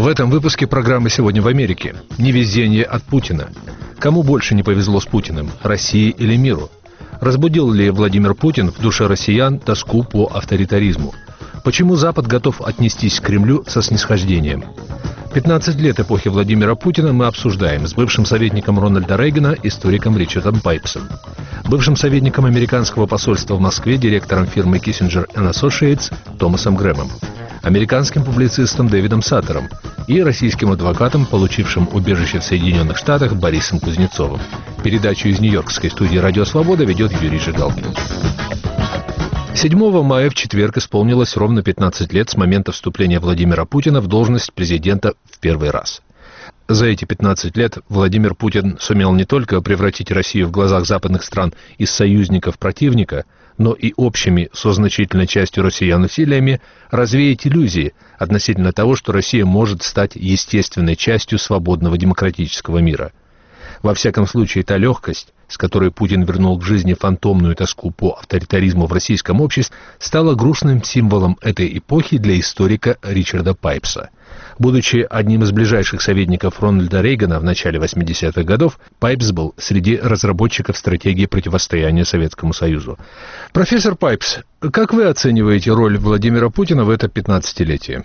этом выпуске программы «Сегодня в Америке». Невезение от Путина. Кому больше не повезло с Путиным, России или миру? Разбудил ли Владимир Путин в душе россиян тоску по авторитаризму? Почему Запад готов отнестись к Кремлю со снисхождением? 15 лет эпохи Владимира Путина мы обсуждаем с бывшим советником Рональда Рейгана, историком Ричардом Пайпсом, бывшим советником американского посольства в Москве, директором фирмы Kissinger & Associates Томасом Грэмом, американским публицистом Дэвидом Саттером и российским адвокатом, получившим убежище в Соединенных Штатах, Борисом Кузнецовым. Передачу из нью-йоркской студии «Радио Свобода» ведет Юрий Жигалкин. 7 мая в четверг исполнилось ровно 15 лет с момента вступления Владимира Путина в должность президента в первый раз. За эти 15 лет Владимир Путин сумел не только превратить Россию в глазах западных стран из союзника в противника, но и общими со значительной частью россиян усилиями развеять иллюзии относительно того, что Россия может стать естественной частью свободного демократического мира. Во всяком случае, та легкость, с которой Путин вернул к жизни фантомную тоску по авторитаризму в российском обществе, стала грустным символом этой эпохи для историка Ричарда Пайпса. Будучи одним из ближайших советников Рональда Рейгана в начале 80-х годов, Пайпс был среди разработчиков стратегии противостояния Советскому Союзу. Профессор Пайпс, как вы оцениваете роль Владимира Путина в это 15-летие?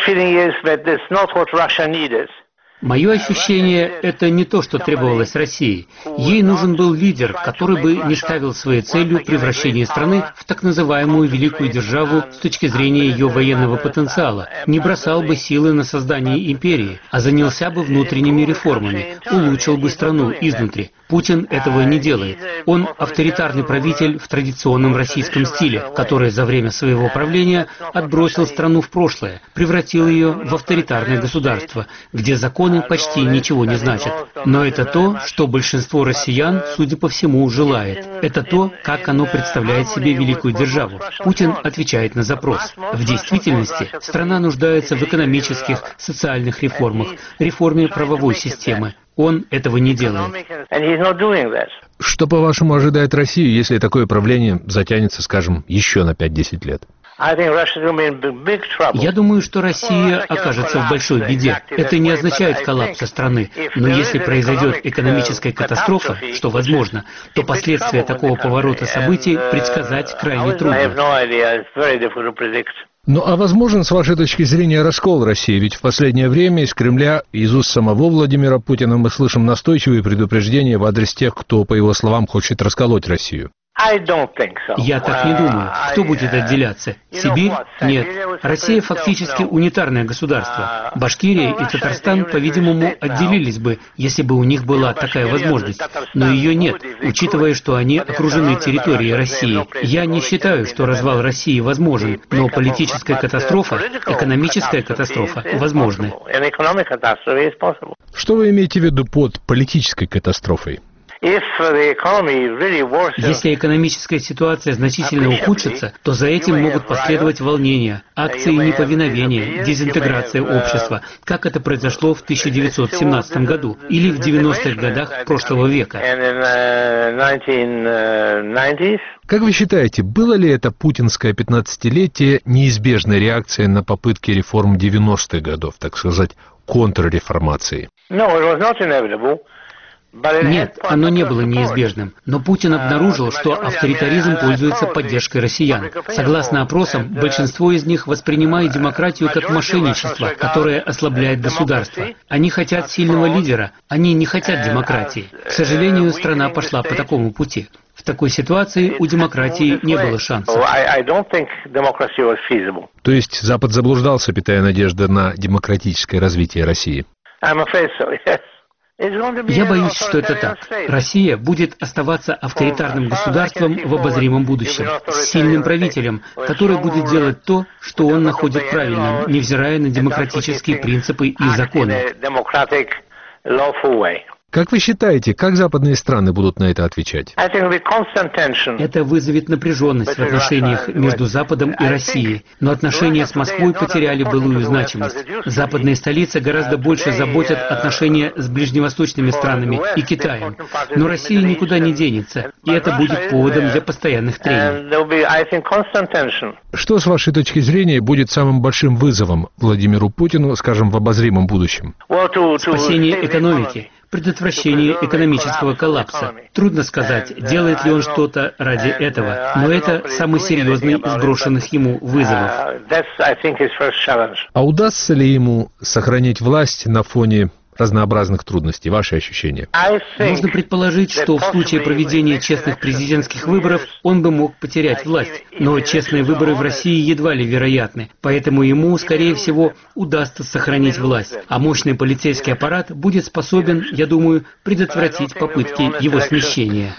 Мое ощущение – это не то, что требовалось России. Ей нужен был лидер, который бы не ставил своей целью превращение страны в так называемую великую державу с точки зрения ее военного потенциала, не бросал бы силы на создание империи, а занялся бы внутренними реформами, улучшил бы страну изнутри. Путин этого не делает. Он авторитарный правитель в традиционном российском стиле, который за время своего правления отбросил страну в прошлое, превратил ее в авторитарное государство, где законы почти ничего не значат. Но это то, что большинство россиян, судя по всему, желает. Это то, как оно представляет себе великую державу. Путин отвечает на запрос. В действительности страна нуждается в экономических, социальных реформах, реформе правовой системы. Он этого не делает. Что, по-вашему, ожидает Россию, если такое правление затянется, скажем, еще на 5-10 лет? Я думаю, что Россия окажется в большой беде. Это не означает коллапса страны. Но если произойдет экономическая катастрофа, что возможно, то последствия такого поворота событий предсказать крайне трудно. Ну а возможен, с вашей точки зрения, раскол России? Ведь в последнее время из Кремля, из уст самого Владимира Путина мы слышим настойчивые предупреждения в адрес тех, кто, по его словам, хочет расколоть Россию. Я так не думаю. Кто будет отделяться? Сибирь? Нет. Россия фактически унитарное государство. Башкирия и Татарстан, по-видимому, отделились бы, если бы у них была такая возможность. Но ее нет, учитывая, что они окружены территорией России. Я не считаю, что развал России возможен, но политическая катастрофа, экономическая катастрофа возможны. Что вы имеете в виду под политической катастрофой? Если экономическая ситуация значительно ухудшится, то за этим могут последовать волнения, акции неповиновения, дезинтеграция общества, как это произошло в 1917 году или в 90-х годах прошлого века. Как вы считаете, было ли это путинское 15-летие неизбежной реакцией на попытки реформ 90-х годов, так сказать, контрреформации? Нет, оно не было неизбежным. Но Путин обнаружил, что авторитаризм пользуется поддержкой россиян. Согласно опросам, большинство из них воспринимает демократию как мошенничество, которое ослабляет государство. Они хотят сильного лидера, они не хотят демократии. К сожалению, страна пошла по такому пути. В такой ситуации у демократии не было шансов. То есть Запад заблуждался, питая надежды на демократическое развитие России? Я боюсь, что это так. Россия будет оставаться авторитарным государством в обозримом будущем, с сильным правителем, который будет делать то, что он находит правильным, невзирая на демократические принципы и законы. Как вы считаете, как западные страны будут на это отвечать? Это вызовет напряженность в отношениях между Западом и Россией, но отношения с Москвой потеряли былую значимость. Западные столицы гораздо больше заботят отношения с ближневосточными странами и Китаем, но Россия никуда не денется, и это будет поводом для постоянных трений. Что, с вашей точки зрения, будет самым большим вызовом Владимиру Путину, скажем, в обозримом будущем? Спасение экономики, предотвращение экономического коллапса. Трудно сказать, делает ли он что-то ради этого, но это самый серьезный из брошенных ему вызовов. А удастся ли ему сохранить власть на фоне разнообразных трудностей? Ваши ощущения? Можно предположить, что в случае проведения честных президентских выборов он бы мог потерять власть. Но честные выборы в России едва ли вероятны. Поэтому ему, скорее всего, удастся сохранить власть. А мощный полицейский аппарат будет способен, я думаю, предотвратить попытки его смещения.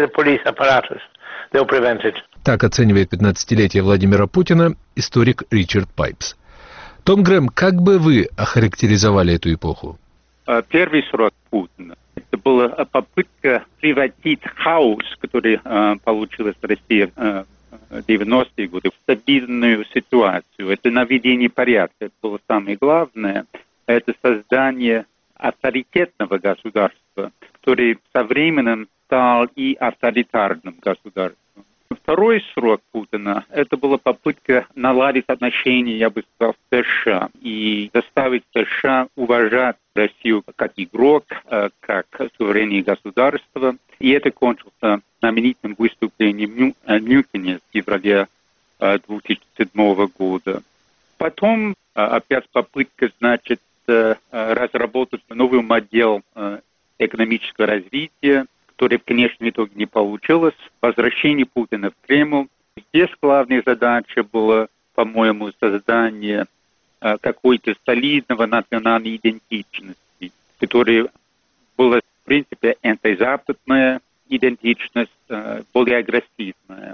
Так оценивает 15-летие Владимира Путина историк Ричард Пайпс. Том Грэм, как бы вы охарактеризовали эту эпоху? Первый срок Путина — это была попытка превратить хаос, который получилась в России в 90-е годы, в стабильную ситуацию. Это наведение порядка. Это было самое главное. Это создание авторитетного государства, которое со временем стал и авторитарным государством. Второй срок Путина — это была попытка наладить отношения, я бы сказал, с США и заставить США уважать Россию как игрок, как суверенное государство. И это кончилось знаменитым выступлением в Мюнхене в феврале 2007 года. Потом опять попытка, разработать новый модель экономического развития, которое в конечном итоге не получилось. Возвращение Путина в Кремль. Здесь главная задача была, по-моему, создание какой-то солидного национальной идентичности, которая была, в принципе, антизападная идентичность, более агрессивная.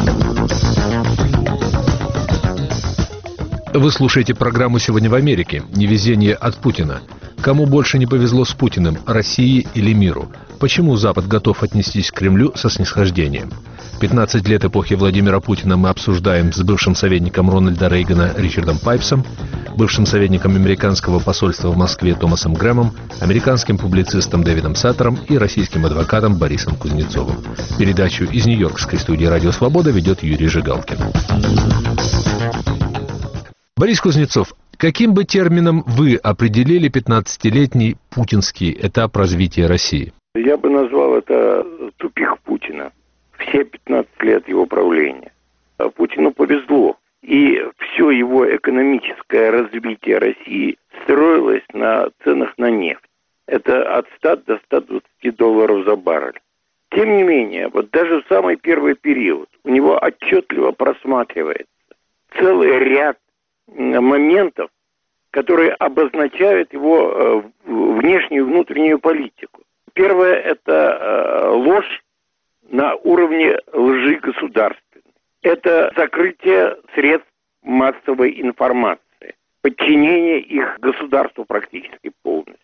Вы слушаете программу «Сегодня в Америке. Невезение от Путина». Кому больше не повезло с Путиным, России или миру? Почему Запад готов отнестись к Кремлю со снисхождением? 15 лет эпохи Владимира Путина мы обсуждаем с бывшим советником Рональда Рейгана Ричардом Пайпсом, бывшим советником американского посольства в Москве Томасом Грэмом, американским публицистом Дэвидом Саттером и российским адвокатом Борисом Кузнецовым. Передачу из Нью-Йоркской студии «Радио Свобода» ведет Юрий Жигалкин. Борис Кузнецов, каким бы термином вы определили 15-летний путинский этап развития России? Я бы назвал это тупик Путина. Все 15 лет его правления. Путину повезло. И все его экономическое развитие России строилось на ценах на нефть. Это от 100 до 120 долларов за баррель. Тем не менее, вот даже в самый первый период у него отчетливо просматривается целый ряд моментов, которые обозначают его внешнюю и внутреннюю политику. Первое – это ложь на уровне лжи государственной. Это закрытие средств массовой информации, подчинение их государству практически полностью.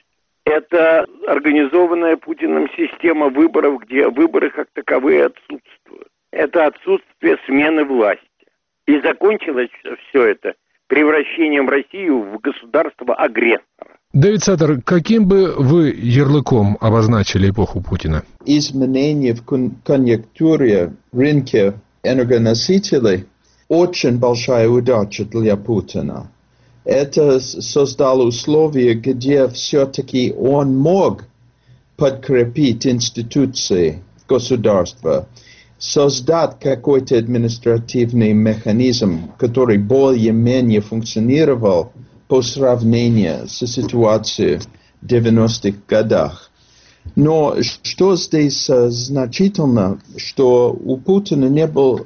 Это организованная Путиным система выборов, где выборы как таковые отсутствуют. Это отсутствие смены власти. И закончилось все это превращением России в государство-агрессора. Дэвид Саттер, каким бы вы ярлыком обозначили эпоху Путина? Изменения в конъюнктуре рынка энергоносителей очень большая удача для Путина. Это создало условия, где все-таки он мог подкрепить институции государства, создать какой-то административный механизм, который более-менее функционировал по сравнению с ситуацией в 90-х годах. Но что здесь значительно, что у Путина не было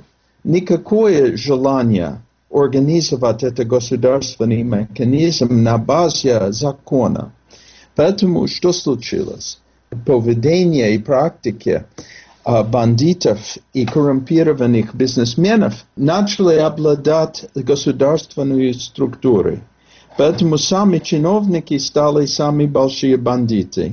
никакое желания организовать этот государственный механизм на базе закона. Поэтому что случилось? Поведение и практики бандитов и коррумпированных бизнесменов начали обладать государственной структурой. Поэтому сами чиновники стали самые большие бандиты.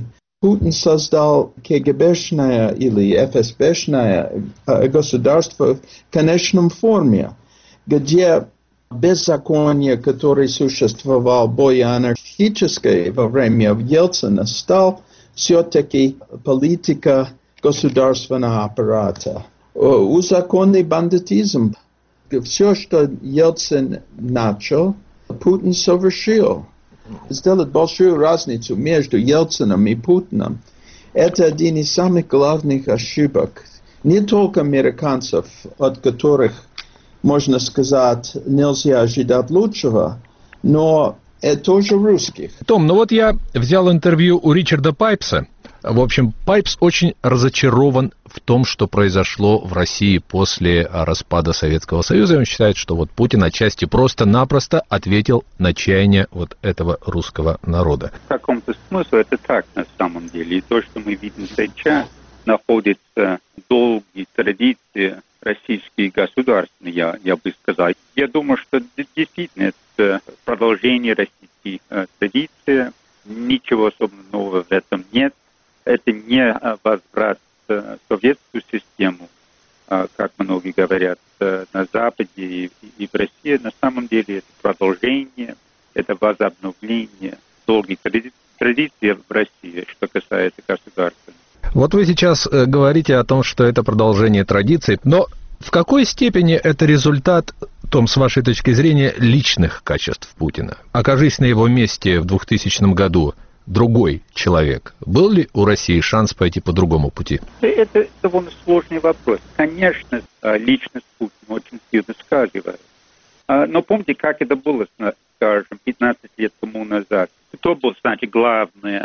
Путин создал КГБшное или ФСБшное государство в конечном форме, где беззаконие, которое существовало более анархическое во время Ельцина, стал все-таки политика государственного аппарата. Узаконный бандитизм. Все, что Ельцин начал, Путин совершил. Сделать большую разницу между Ельцином и Путиным – это один из самых главных ошибок. Не только американцев, от которых, можно сказать, нельзя ожидать лучшего, но тоже русских. Том, ну вот я взял интервью у Ричарда Пайпса. В общем, Пайпс очень разочарован в том, что произошло в России после распада Советского Союза. Он считает, что вот Путин отчасти просто-напросто ответил на чаяние вот этого русского народа. В каком-то смысле это так на самом деле. И то, что мы видим сейчас, находится долгие традиции российские государственные, я бы сказал. Я думаю, что действительно это продолжение российских традиций. Ничего особо нового в этом нет. Это не возврат в советскую систему, как многие говорят на Западе и в России. На самом деле это продолжение, это возобновление долгих традиций в России, что касается государства. Вот вы сейчас говорите о том, что это продолжение традиций, но в какой степени это результат, Том, с вашей точки зрения, личных качеств Путина? Окажись на его месте в 2000 году другой человек. Был ли у России шанс пойти по другому пути? Это довольно сложный вопрос. Конечно, личность Путина очень сильно сказывает. Но помните, как это было, скажем, 15 лет тому назад? Кто был, значит, главный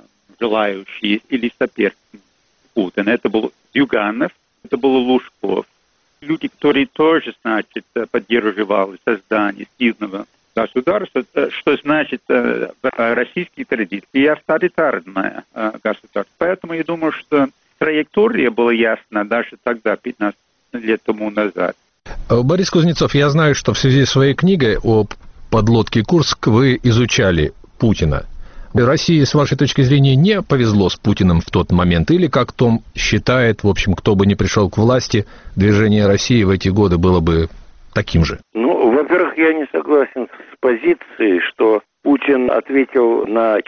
желающий или соперник Путина? Это был Зюганов, это был Лужков. Люди, которые тоже, значит, поддерживали создание сильного государства, что значит российские традиции и авторитарное государство. Поэтому я думаю, что траектория была ясна даже тогда, 15 лет тому назад. Борис Кузнецов, я знаю, что в связи с своей книгой о подлодке «Курск» вы изучали Путина. России, с вашей точки зрения, не повезло с Путиным в тот момент? Или, как Том считает, в общем, кто бы ни пришел к власти, движение России в эти годы было бы таким же? Ну, во-первых, я не согласен с позицией, что Путин ответил на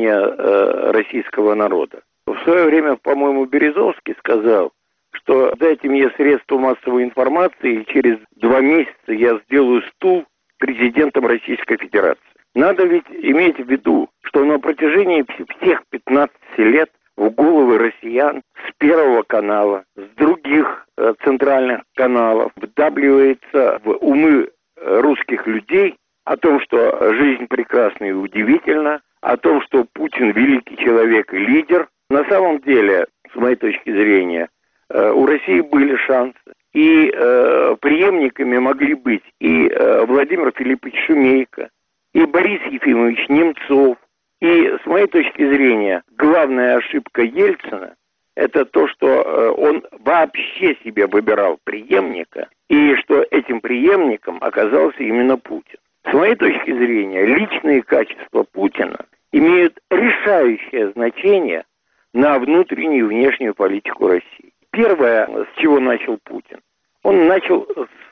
чаяние российского народа. В свое время, по-моему, Березовский сказал, что дайте мне средства массовой информации, и через 2 месяца я сделаю стул президентом Российской Федерации. Надо ведь иметь в виду, что на протяжении всех 15 лет в головы россиян с Первого канала, с других центральных каналов вдавливается в умы русских людей о том, что жизнь прекрасна и удивительна, о том, что Путин великий человек и лидер. На самом деле, с моей точки зрения, у России были шансы. И преемниками могли быть и Владимир Филиппович Шумейко, и Борис Ефимович Немцов. И с моей точки зрения, главная ошибка Ельцина – это то, что он вообще себе выбирал преемника, и что этим преемником оказался именно Путин. С моей точки зрения, личные качества Путина имеют решающее значение на внутреннюю и внешнюю политику России. Первое, с чего начал Путин, он начал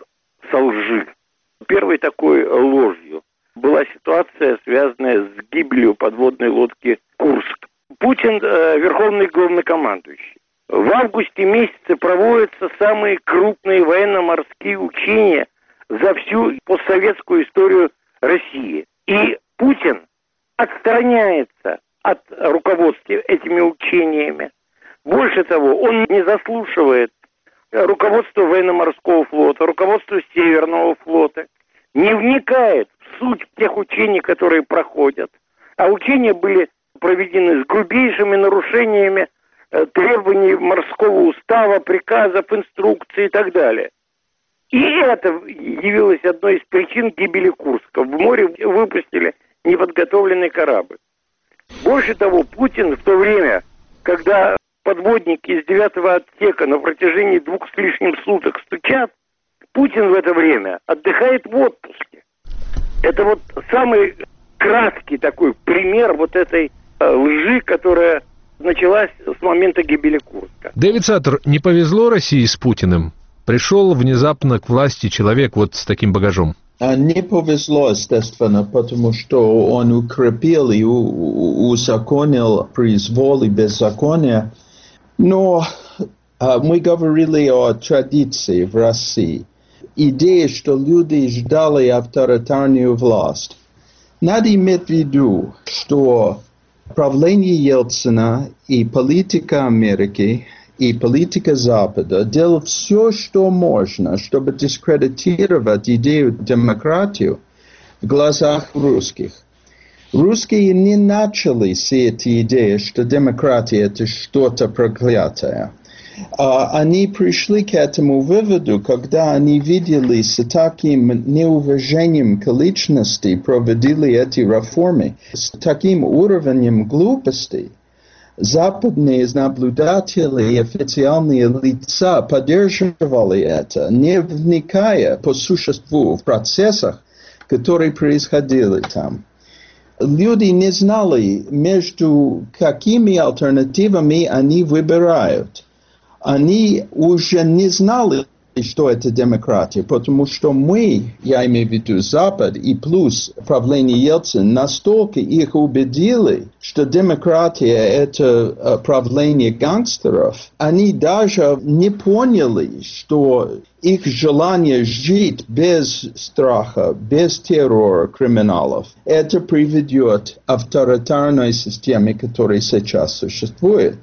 со лжи. Первой такой ложью была ситуация, связанная с гибелью подводной лодки «Курск». Путин верховный главнокомандующий. В августе месяце проводятся самые крупные военно-морские учения за всю постсоветскую историю России. И Путин отстраняется от руководства этими учениями. Больше того, он не заслушивает руководство военно-морского флота, руководство Северного флота, не вникает в суть тех учений, которые проходят. А учения были проведены с грубейшими нарушениями требований морского устава, приказов, инструкций и так далее. И это явилось одной из причин гибели Курска. В море выпустили неподготовленный корабль. Больше того, Путин в то время, когда подводники из 9-го отсека на протяжении 2 с лишним суток стучат, Путин в это время отдыхает в отпуске. Это вот самый краткий такой пример вот этой лжи, которая началась с момента гибели Курска. Дэвид Саттер, не повезло России с Путиным? Пришел внезапно к власти человек вот с таким багажом. Не повезло, естественно, потому что он укрепил и узаконил произвол и беззаконие. Но мы говорили о традиции в России. Идея, что люди ждали авторитарную власть. Надо иметь в виду, что правление Ельцина и политика Америки и политика Запада делали все, что можно, чтобы дискредитировать идею демократии в глазах русских. Русские не начали с этой идеи, что демократия – это что-то проклятое. Они пришли к этому выводу, когда они видели, с таким неуважением к личности проводили эти реформы, с таким уровнем глупости. Западные наблюдатели и официальные лица поддерживали это, не вникая по существу в процессах, которые происходили там. Люди не знали, между какими альтернативами они выбирают. Они уже не знали, что это демократия, потому что мы, я имею в виду Запад и плюс правление Ельцина, настолько их убедили, что демократия – это правление гангстеров. Они даже не поняли, что их желание жить без страха, без террора криминалов, это приведет к авторитарной системе, которая сейчас существует.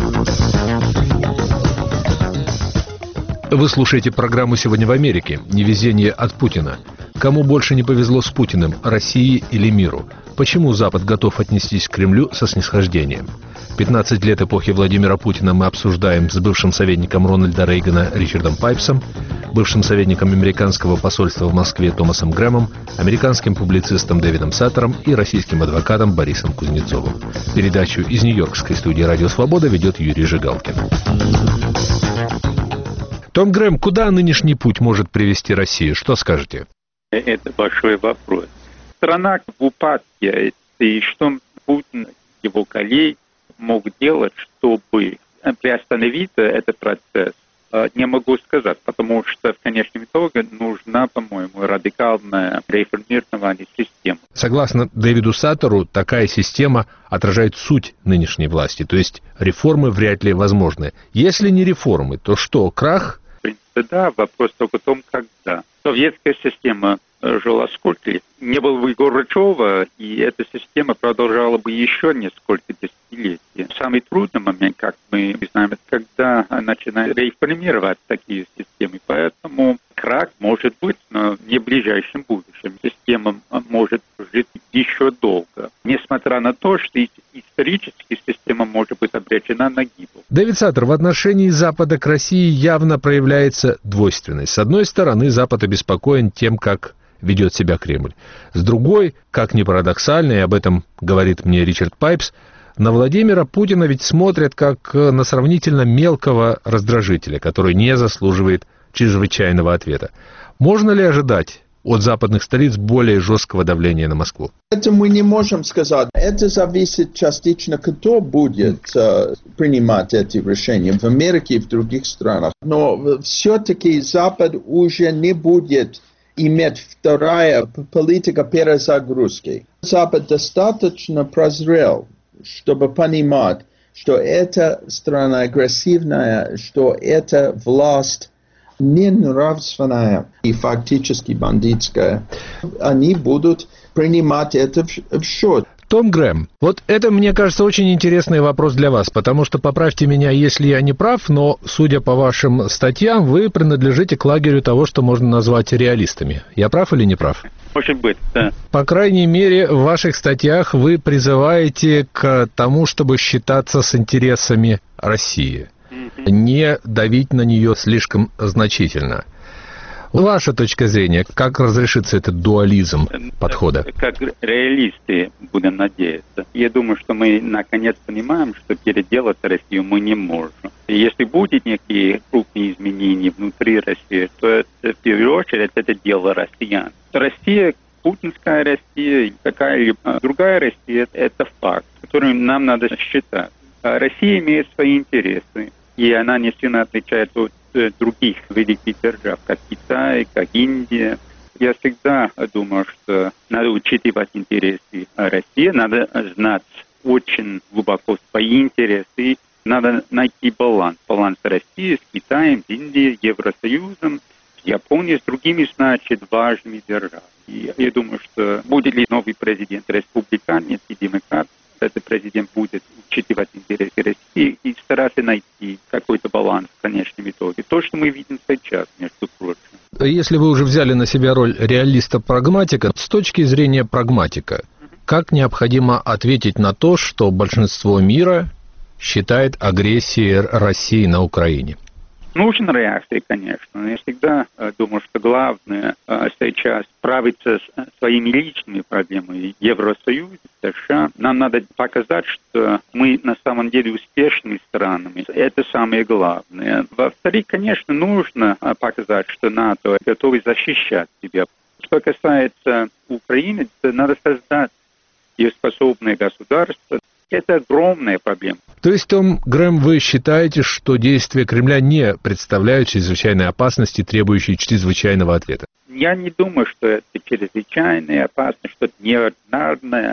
Вы слушаете программу «Сегодня в Америке». Невезение от Путина. Кому больше не повезло с Путиным, России или миру? Почему Запад готов отнестись к Кремлю со снисхождением? 15 лет эпохи Владимира Путина мы обсуждаем с бывшим советником Рональда Рейгана Ричардом Пайпсом, бывшим советником американского посольства в Москве Томасом Грэмом, американским публицистом Дэвидом Саттером и российским адвокатом Борисом Кузнецовым. Передачу из нью-йоркской студии «Радио Свобода» ведет Юрий Жигалкин. Том Грэм, куда нынешний путь может привести Россию? Что скажете? Это большой вопрос. Страна в упадке, и что Путин, его коллеги могут делать, чтобы приостановить этот процесс, не могу сказать, потому что в конечном итоге нужна, по-моему, радикальное реформирование системы. Согласно Дэвиду Саттеру, такая система отражает суть нынешней власти, то есть реформы вряд ли возможны. Если не реформы, то что, крах? В принципе, да, вопрос только в том, когда. Советская система жила сколько лет? Не было бы Горбачева, и эта система продолжала бы еще несколько десятилетий. Самый трудный момент, как мы знаем, это когда начинают реформировать такие системы. Поэтому крах может быть, но не в ближайшем будущем. Система может жить еще долго, несмотря на то, что исторически система может быть обречена на гибель. Дэвид Саттер, в отношении Запада к России явно проявляется двойственность. С одной стороны, Запад обеспокоен тем, как ведет себя Кремль. С другой, как ни парадоксально, и об этом говорит мне Ричард Пайпс, на Владимира Путина ведь смотрят как на сравнительно мелкого раздражителя, который не заслуживает чрезвычайного ответа. Можно ли ожидать от западных столиц более жесткого давления на Москву? Это мы не можем сказать. Это зависит частично, кто будет принимать эти решения в Америке и в других странах. Но все-таки Запад уже не будет иметь вторая политика перезагрузки. Запад достаточно прозрел, чтобы понимать, что эта страна агрессивная, что эта власть ненравственная и фактически бандитская. Они будут принимать это в счет. Том Грэм, вот это, мне кажется, очень интересный вопрос для вас, потому что, поправьте меня, если я не прав, но, судя по вашим статьям, вы принадлежите к лагерю того, что можно назвать реалистами. Я прав или не прав? Может быть, да. По крайней мере, в ваших статьях вы призываете к тому, чтобы считаться с интересами России, не давить на нее слишком значительно. Ваша точка зрения, как разрешится этот дуализм подхода? Как реалисты, будем надеяться. Я думаю, что мы наконец понимаем, что переделать Россию мы не можем. И если будут некие крупные изменения внутри России, то это, в первую очередь это дело россиян. Россия, путинская Россия, какая-либо другая Россия, это факт, который нам надо считать. Россия имеет свои интересы, и она не сильно отличается от других великих держав, как Китай, как Индия. Я всегда думал, что надо учитывать интересы России, надо знать очень глубоко свои интересы, надо найти баланс России с Китаем, Индией, Евросоюзом, Японией, с другими, значит, важными державами. И я думаю, что будет ли новый президент республиканец и демократ, этот президент будет учитывать интересы России и стараться найти какой-то баланс в конечном итоге. То, что мы видим сейчас, между прочим. Если вы уже взяли на себя роль реалиста-прагматика, с точки зрения прагматика, как необходимо ответить на то, что большинство мира считает агрессией России на Украине? Нужна реакция, конечно. Я всегда думаю, что главное сейчас справиться с своими личными проблемами Евросоюза, США. Нам надо показать, что мы на самом деле успешными странами. Это самое главное. Во-вторых, конечно, нужно показать, что НАТО готовы защищать себя. Что касается Украины, то надо создать дееспособное государство. Это огромная проблема. То есть, Том Грэм, вы считаете, что действия Кремля не представляют чрезвычайной опасности, требующей чрезвычайного ответа? Я не думаю, что это чрезвычайная опасность, что-то неординарное.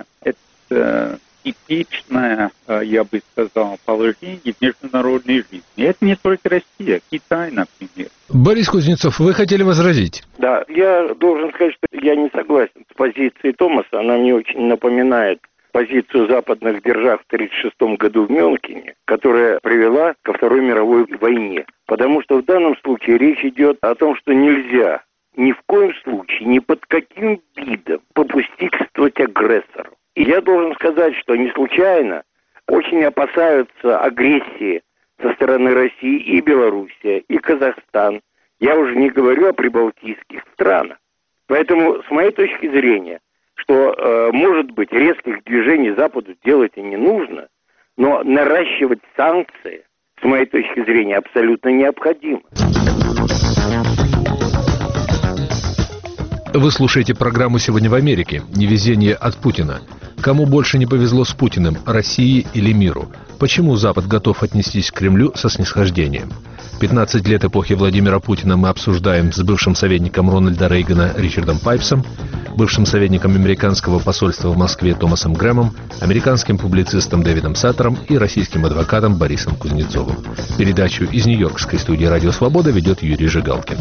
Это типичное, я бы сказал, положение в международной жизни. Это не только Россия, Китай, например. Борис Кузнецов, вы хотели возразить? Да, я должен сказать, что я не согласен с позицией Томаса. Она мне очень напоминает позицию западных держав в 1936 году в Мюнхене, которая привела ко Второй мировой войне. Потому что в данном случае речь идет о том, что нельзя ни в коем случае, ни под каким видом попустительствовать агрессору. И я должен сказать, что не случайно очень опасаются агрессии со стороны России и Белоруссия, и Казахстан. Я уже не говорю о прибалтийских странах. Поэтому, с моей точки зрения, что, может быть, резких движений Западу делать и не нужно, но наращивать санкции, с моей точки зрения, абсолютно необходимо. Вы слушаете программу «Сегодня в Америке. Невезение от Путина». Кому больше не повезло с Путиным, России или миру? Почему Запад готов отнестись к Кремлю со снисхождением? 15 лет эпохи Владимира Путина мы обсуждаем с бывшим советником Рональда Рейгана Ричардом Пайпсом, бывшим советником американского посольства в Москве Томасом Грэмом, американским публицистом Дэвидом Саттером и российским адвокатом Борисом Кузнецовым. Передачу из Нью-Йоркской студии «Радио Свобода» ведет Юрий Жигалкин.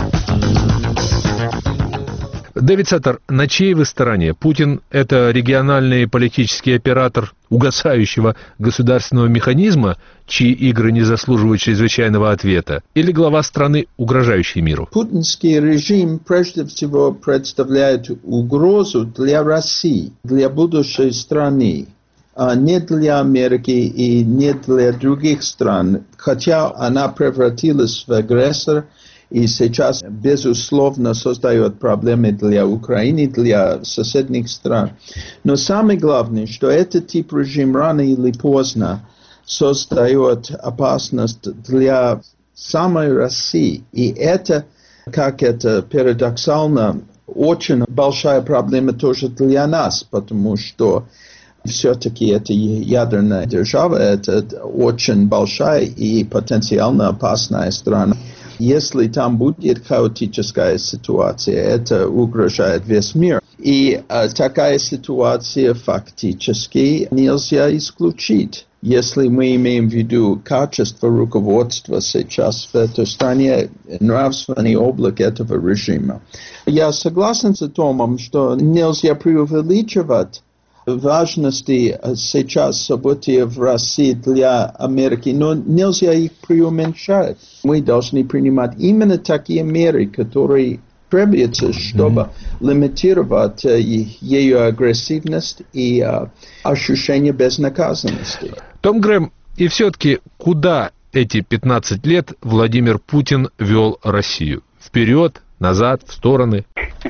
Дэвид Саттер, на чьей вы стороне? Путин – это региональный политический оператор угасающего государственного механизма, чьи игры не заслуживают чрезвычайного ответа, или глава страны, угрожающей миру? Путинский режим прежде всего представляет угрозу для России, для будущей страны, а не для Америки и не для других стран, хотя она превратилась в агрессора, и сейчас, безусловно, создает проблемы для Украины, для соседних стран. Но самое главное, что этот тип режима рано или поздно создает опасность для самой России. И это, как это парадоксально, очень большая проблема тоже для нас, потому что все-таки это ядерная держава, это очень большая и потенциально опасная страна. Если там будет хаотическая ситуация, это угрожает весь мир. И такая ситуация фактически нельзя исключить. Если мы имеем в виду качество руководства сейчас в этой стране, нравственный облик этого режима. Я согласен с Томом, что нельзя преувеличивать важности сейчас событий в России для Америки, но нельзя их преуменьшать. Мы должны принимать именно такие меры, которые требуются, чтобы лимитировать ее агрессивность и ощущение безнаказанности. Том Грэм, и все-таки куда эти 15 лет Владимир Путин вел Россию? Вперед, назад, в стороны?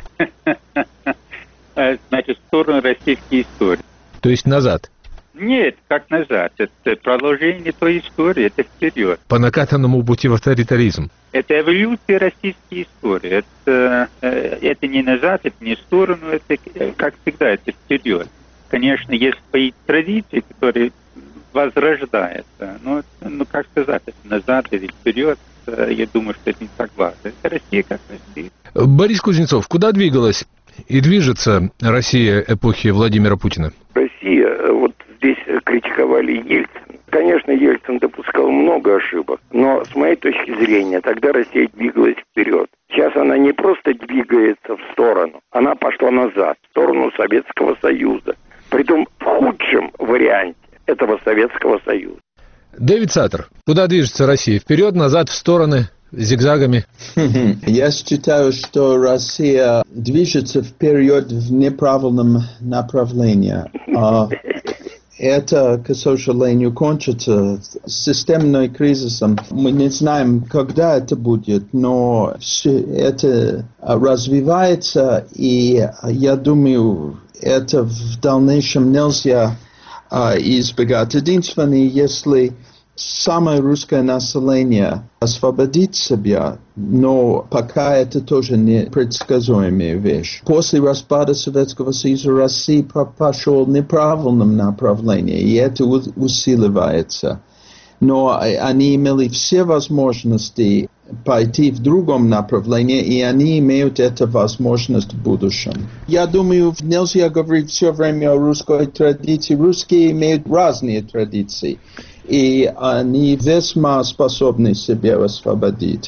Значит, в сторону российской истории. То есть назад? Нет, как назад. Это продолжение той истории, это вперед. По накатанному пути в авторитаризм. Это эволюция российской истории. Это не назад, это не в сторону, это, как всегда, это вперед. Конечно, есть свои традиции, которые возрождается. Ну, как сказать, назад или вперед, я думаю, что это не так важно. Это Россия как Россия. Борис Кузнецов, куда двигалась и движется Россия эпохи Владимира Путина? Россия, вот здесь критиковали Ельцина. Конечно, Ельцин допускал много ошибок, но с моей точки зрения, тогда Россия двигалась вперед. Сейчас она не просто двигается в сторону, она пошла назад, в сторону Советского Союза. Притом в худшем варианте этого Советского Союза. Дэвид Саттер, куда движется Россия? Вперед, назад, в стороны, зигзагами? Я считаю, что Россия движется вперед в неправильном направлении. Это, к сожалению, кончится системным кризисом. Мы не знаем, когда это будет, но все это развивается, и я думаю, это в дальнейшем нельзя избегать. Единственное, если самое русское население освободит себя, но пока это тоже непредсказуемая вещь. После распада Советского Союза Россия пошел в неправильном направлении, и это усиливается. Но они имели все возможности пойти в другом направлении, и они имеют эту возможность в будущем. Я думаю, нельзя говорить все время о русской традиции. Русские имеют разные традиции, и они весьма способны себя освободить.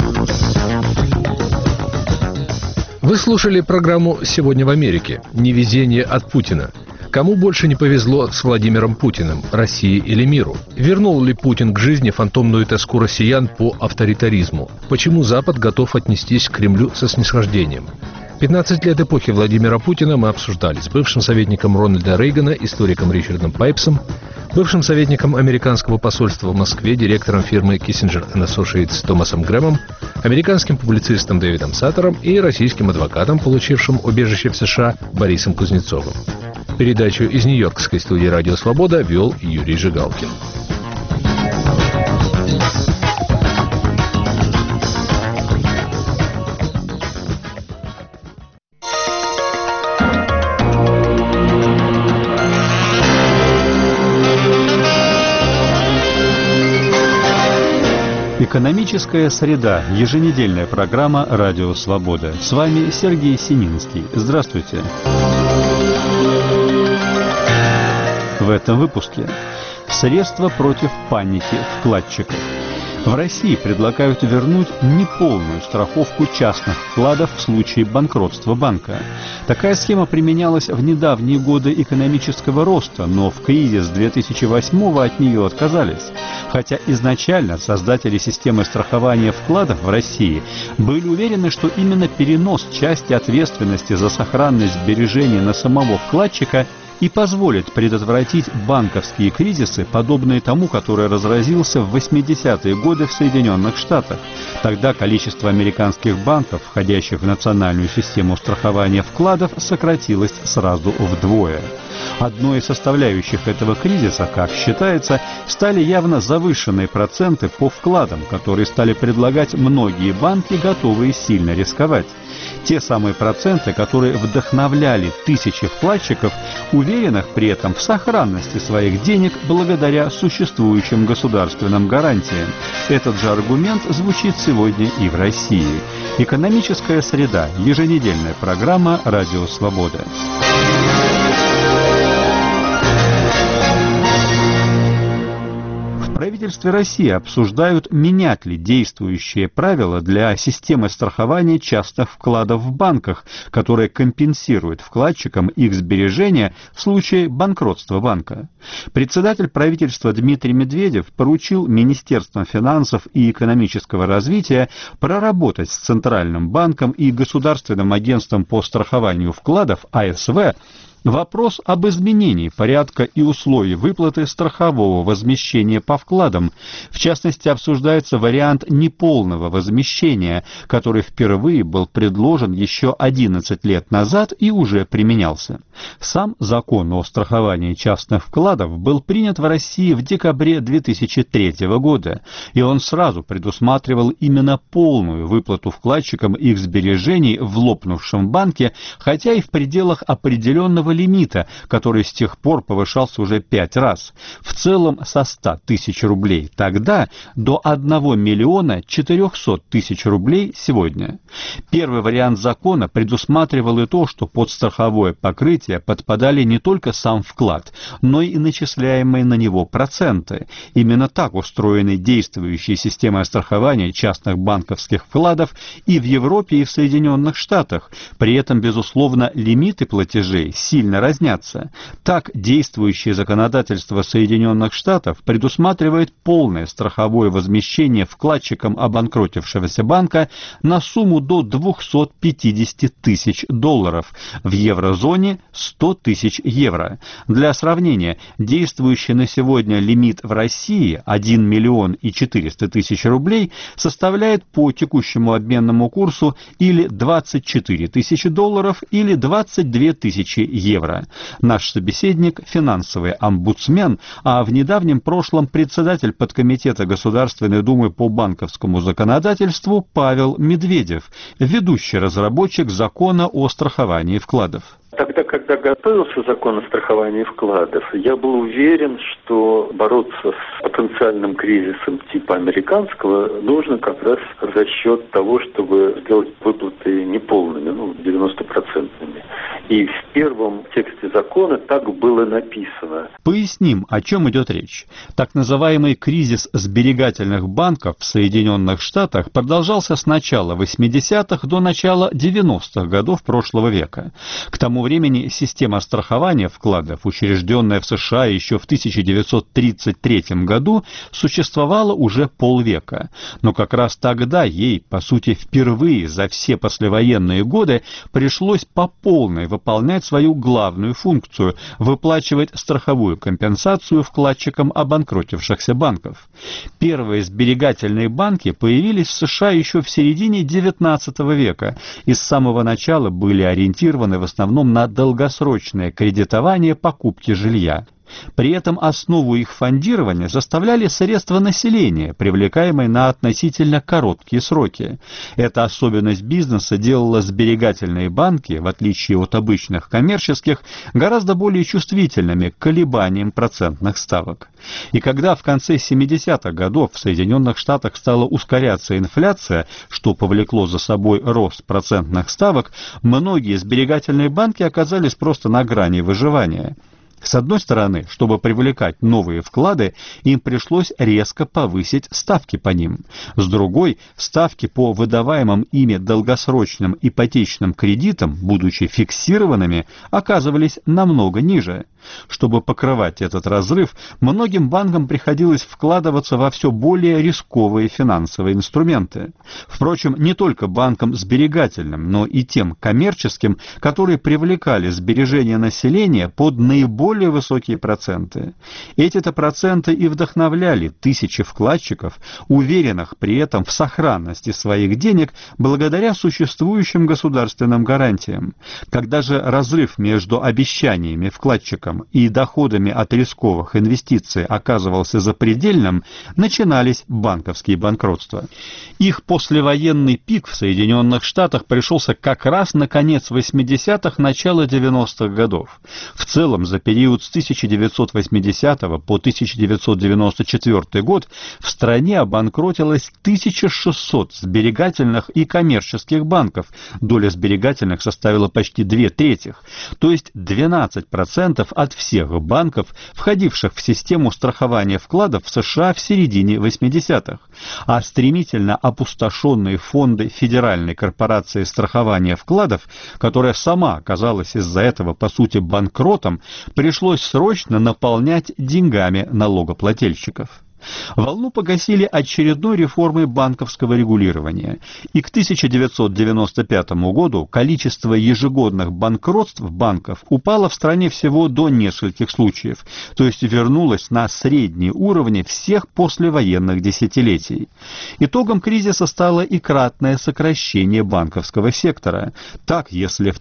Вы слушали программу «Сегодня в Америке. Невезение от Путина». Кому больше не повезло с Владимиром Путиным, России или миру? Вернул ли Путин к жизни фантомную тоску россиян по авторитаризму? Почему Запад готов отнестись к Кремлю со снисхождением? 15 лет эпохи Владимира Путина мы обсуждали с бывшим советником Рональда Рейгана, историком Ричардом Пайпсом, бывшим советником американского посольства в Москве, директором фирмы Kissinger & Associates Томасом Грэмом, американским публицистом Дэвидом Саттером и российским адвокатом, получившим убежище в США, Борисом Кузнецовым. Передачу из Нью-Йоркской студии «Радио Свобода» вел Юрий Жигалкин. Экономическая среда. Еженедельная программа «Радио Свобода». С вами Сергей Семинский. Здравствуйте. В этом выпуске средства против паники вкладчиков. В России предлагают вернуть неполную страховку частных вкладов в случае банкротства банка. Такая схема применялась в недавние годы экономического роста, но в кризис 2008-го от нее отказались. Хотя изначально создатели системы страхования вкладов в России были уверены, что именно перенос части ответственности за сохранность сбережений на самого вкладчика и позволит предотвратить банковские кризисы, подобные тому, который разразился в 80-е годы в Соединенных Штатах. Тогда количество американских банков, входящих в национальную систему страхования вкладов, сократилось сразу вдвое. Одной из составляющих этого кризиса, как считается, стали явно завышенные проценты по вкладам, которые стали предлагать многие банки, готовые сильно рисковать. Те самые проценты, которые вдохновляли тысячи вкладчиков, уверенных при этом в сохранности своих денег благодаря существующим государственным гарантиям. Этот же аргумент звучит сегодня и в России. Экономическая среда. Еженедельная программа «Радио Свобода». В правительстве России обсуждают, менять ли действующие правила для системы страхования частных вкладов в банках, которая компенсирует вкладчикам их сбережения в случае банкротства банка. Председатель правительства Дмитрий Медведев поручил Министерствам финансов и экономического развития проработать с Центральным банком и Государственным агентством по страхованию вкладов АСВ вопрос об изменении порядка и условий выплаты страхового возмещения по вкладам. В частности, обсуждается вариант неполного возмещения, который впервые был предложен еще 11 лет назад и уже применялся. Сам закон о страховании частных вкладов был принят в России в декабре 2003 года, и он сразу предусматривал именно полную выплату вкладчикам их сбережений в лопнувшем банке, хотя и в пределах определенного минимального лимита, который с тех пор повышался уже 5 раз. В целом со 100 тысяч рублей тогда до 1 миллиона 400 тысяч рублей сегодня. Первый вариант закона предусматривал и то, что под страховое покрытие подпадали не только сам вклад, но и начисляемые на него проценты. Именно так устроены действующие системы страхования частных банковских вкладов и в Европе, и в Соединенных Штатах. При этом, безусловно, лимиты платежей сильно разнятся. Так, действующее законодательство Соединенных Штатов предусматривает полное страховое возмещение вкладчикам обанкротившегося банка на сумму до 250 тысяч долларов, в еврозоне 100 тысяч евро. Для сравнения, действующий на сегодня лимит в России 1 миллион и 400 тысяч рублей составляет по текущему обменному курсу или 24 тысячи долларов, или 22 тысячи евро. Наш собеседник – финансовый омбудсмен, а в недавнем прошлом председатель подкомитета Государственной Думы по банковскому законодательству Павел Медведев, ведущий разработчик закона о страховании вкладов. Тогда, когда готовился закон о страховании вкладов, я был уверен, что бороться с потенциальным кризисом типа американского нужно как раз за счет того, чтобы сделать выплаты неполными, 90-процентными. И в первом тексте закона так было написано. Поясним, о чем идет речь. Так называемый кризис сберегательных банков в Соединенных Штатах продолжался с начала 80-х до начала 90-х годов прошлого века. К тому времени система страхования вкладов, учрежденная в США еще в 1933 году, существовала уже полвека. Но как раз тогда ей, по сути, впервые за все послевоенные годы пришлось по полной выполнять свою главную функцию – выплачивать страховую компенсацию вкладчикам обанкротившихся банков. Первые сберегательные банки появились в США еще в середине XIX века и с самого начала были ориентированы в основном на долгосрочное кредитование покупки жилья. При этом основу их фондирования составляли средства населения, привлекаемые на относительно короткие сроки. Эта особенность бизнеса делала сберегательные банки, в отличие от обычных коммерческих, гораздо более чувствительными к колебаниям процентных ставок. И когда в конце 70-х годов в Соединенных Штатах стала ускоряться инфляция, что повлекло за собой рост процентных ставок, многие сберегательные банки оказались просто на грани выживания. С одной стороны, чтобы привлекать новые вклады, им пришлось резко повысить ставки по ним. С другой, ставки по выдаваемым ими долгосрочным ипотечным кредитам, будучи фиксированными, оказывались намного ниже. Чтобы покрывать этот разрыв, многим банкам приходилось вкладываться во все более рисковые финансовые инструменты. Впрочем, не только банкам сберегательным, но и тем коммерческим, которые привлекали сбережения населения под наиболее высокие проценты. Эти-то проценты и вдохновляли тысячи вкладчиков, уверенных при этом в сохранности своих денег благодаря существующим государственным гарантиям. Когда же разрыв между обещаниями вкладчикам и доходами от рисковых инвестиций оказывался запредельным, начинались банковские банкротства. Их послевоенный пик в Соединенных Штатах пришелся как раз на конец 80-х, начало 90-х годов. В целом, за период с 1980 по 1994 год в стране обанкротилось 1600 сберегательных и коммерческих банков. Доля сберегательных составила почти 2/3, то есть 12% от всех банков, входивших в систему страхования вкладов в США в середине 80-х. А стремительно опустошенные фонды Федеральной корпорации страхования вкладов, которая сама оказалась из-за этого, по сути, банкротом, пришлось срочно наполнять деньгами налогоплательщиков. Волну погасили очередной реформой банковского регулирования, и к 1995 году количество ежегодных банкротств банков упало в стране всего до нескольких случаев, то есть вернулось на средние уровни всех послевоенных десятилетий. Итогом кризиса стало и кратное сокращение банковского сектора. Так, если в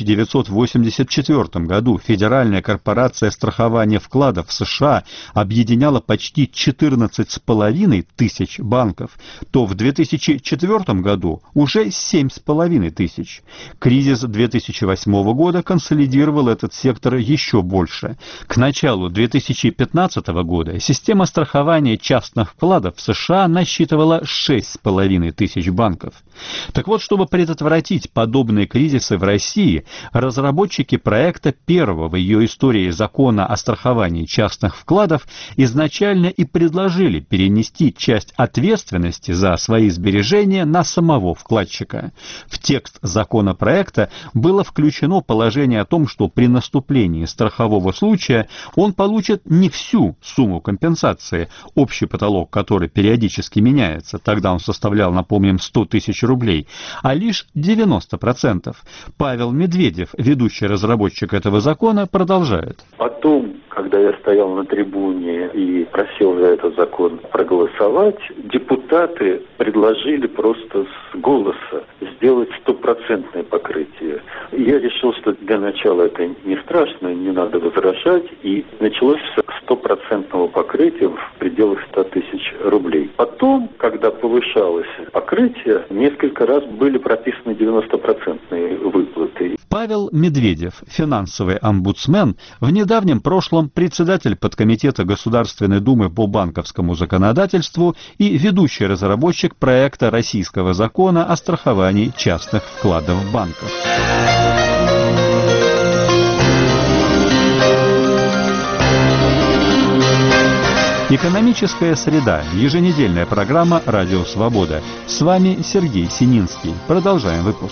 1984 году Федеральная корпорация страхования вкладов в США объединяла почти 14 14,5 тысяч банков, то в 2004 году уже 7,5 тысяч. Кризис 2008 года консолидировал этот сектор еще больше. К началу 2015 года система страхования частных вкладов в США насчитывала 6,5 тысяч банков. Так вот, чтобы предотвратить подобные кризисы в России, разработчики проекта первого в ее истории закона о страховании частных вкладов изначально и предложили перенести часть ответственности за свои сбережения на самого вкладчика. В текст законопроекта было включено положение о том, что при наступлении страхового случая он получит не всю сумму компенсации, общий потолок которой периодически меняется, тогда он составлял, напомним, 100 тысяч рублей, а лишь 90%. Павел Медведев, ведущий разработчик этого закона, продолжает. Потом, когда я стоял на трибуне и просил за этот закон проголосовать, депутаты предложили просто с голоса сделать 100% покрытие. Я решил, что для начала это не страшно, не надо возражать, и началось с 100% покрытия в пределах 100 тысяч рублей. Потом, когда повышалось покрытие, несколько раз были прописаны 90% выплаты. Павел Медведев, финансовый омбудсмен, в недавнем прошлом председатель подкомитета Государственной Думы по банковскому законодательству и ведущий разработчик проекта российского закона о страховании частных вкладов банков. Экономическая среда. Еженедельная программа «Радио Свобода». С вами Сергей Сининский. Продолжаем выпуск.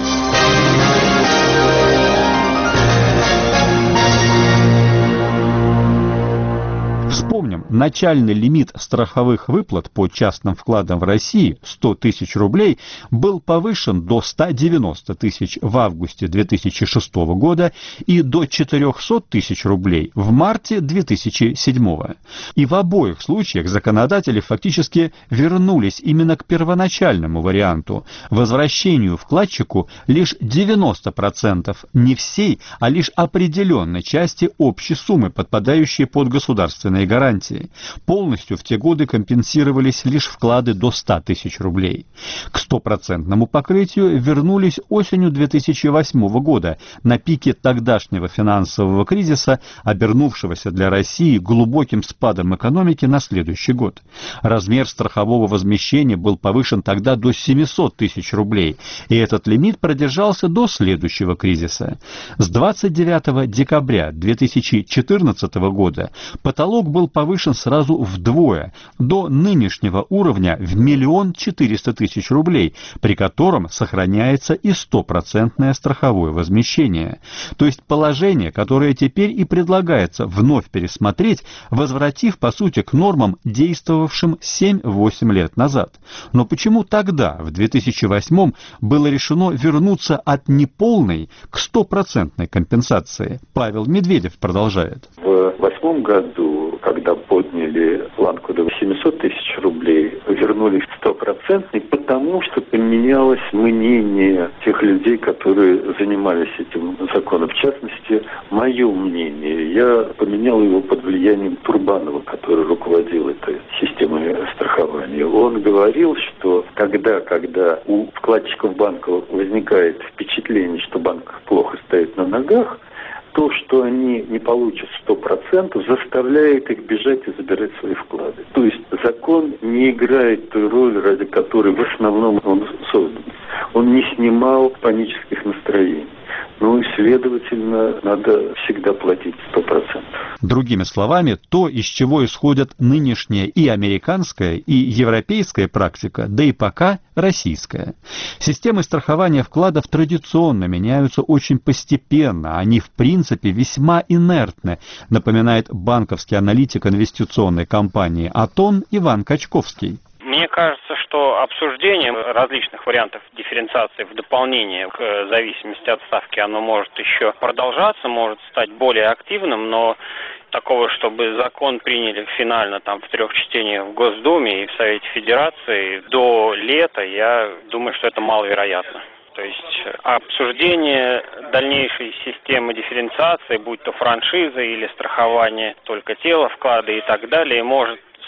Вспомним, начальный лимит страховых выплат по частным вкладам в России 100 тысяч рублей был повышен до 190 тысяч в августе 2006 года и до 400 тысяч рублей в марте 2007. И в обоих случаях законодатели фактически вернулись именно к первоначальному варианту – возвращению вкладчику лишь 90% не всей, а лишь определенной части общей суммы, подпадающей под государственные гарантии. Полностью в те годы компенсировались лишь вклады до 100 тысяч рублей. К 100% покрытию вернулись осенью 2008 года, на пике тогдашнего финансового кризиса, обернувшегося для России глубоким спадом экономики на следующий год. Размер страхового возмещения был повышен тогда до 700 тысяч рублей, и этот лимит продержался до следующего кризиса. С 29 декабря 2014 года потолок был повышен сразу вдвое, до нынешнего уровня в 1 400 000 рублей, при котором сохраняется и 100% страховое возмещение. То есть положение, которое теперь и предлагается вновь пересмотреть, возвратив, по сути, к нормам, действовавшим 7-8 лет назад. Но почему тогда, в 2008 было решено вернуться от неполной к 100% компенсации? Павел Медведев продолжает. В 2008 году, когда подняли планку до 700 тысяч рублей, вернулись в 100%, потому что поменялось мнение тех людей, которые занимались этим законом. В частности, мое мнение. Я поменял его под влиянием Турбанова, который руководил этой системой страхования. Он говорил, что когда у вкладчиков банка возникает впечатление, что банк плохо стоит на ногах, то, что они не получат 100%, заставляет их бежать и забирать свои вклады. То есть закон не играет той роли, ради которой в основном он создан. Он не снимал панических настроений. Ну и, следовательно, надо всегда платить 100%. Другими словами, то, из чего исходят нынешняя и американская, и европейская практика, да и пока российская. Системы страхования вкладов традиционно меняются очень постепенно, они в принципе весьма инертны, напоминает банковский аналитик инвестиционной компании «Атон» Иван Качковский. Мне кажется, что обсуждение различных вариантов дифференциации в дополнение к зависимости от ставки, оно может еще продолжаться, может стать более активным, но такого, чтобы закон приняли финально там в 3 чтениях в Госдуме и в Совете Федерации до лета, я думаю, что это маловероятно. То есть обсуждение дальнейшей системы дифференциации, будь то франшиза или страхование только тела вклада и так далее, может